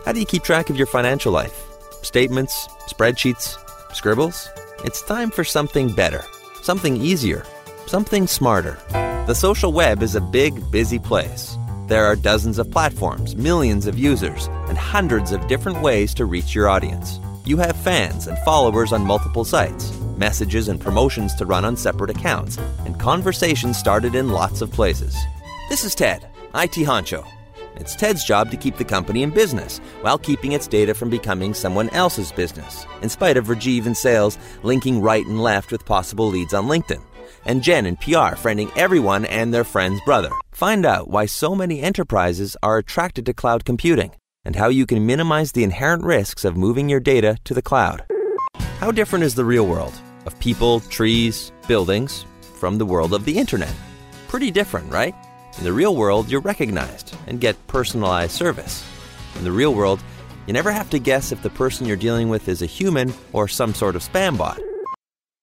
How do you keep track of your financial life? Statements, spreadsheets, scribbles? It's time for something better, something easier, something smarter. The social web is a big, busy place. There are dozens of platforms, millions of users, and hundreds of different ways to reach your audience. You have fans and followers on multiple sites, messages and promotions to run on separate accounts, and conversations started in lots of places. This is Ted, IT Honcho. It's Ted's job to keep the company in business while keeping its data from becoming someone else's business, in spite of Rajiv in sales linking right and left with possible leads on LinkedIn, and Jen in PR friending everyone and their friend's brother. Find out why so many enterprises are attracted to cloud computing and how you can minimize the inherent risks of moving your data to the cloud. How different is the real world of people, trees, buildings from the world of the internet? Pretty different, right? In the real world, you're recognized and get personalized service. In the real world, you never have to guess if the person you're dealing with is a human or some sort of spam bot.